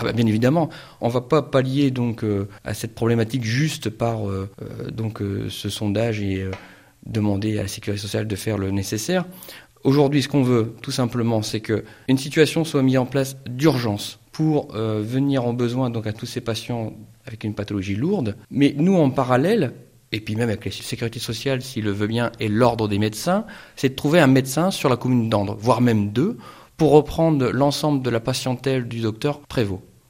Bien évidemment, on ne va pas pallier donc à cette problématique juste par ce sondage et demander à la Sécurité sociale de faire le nécessaire. Aujourd'hui, ce qu'on veut, tout simplement, c'est qu'une situation soit mise en place d'urgence pour venir en besoin donc, à tous ces patients avec une pathologie lourde. Mais nous, en parallèle, et puis même avec la Sécurité sociale, s'il le veut bien, et l'ordre des médecins, c'est de trouver un médecin sur la commune d'Andres, voire même 2, pour reprendre l'ensemble de la patientèle du docteur Prévost.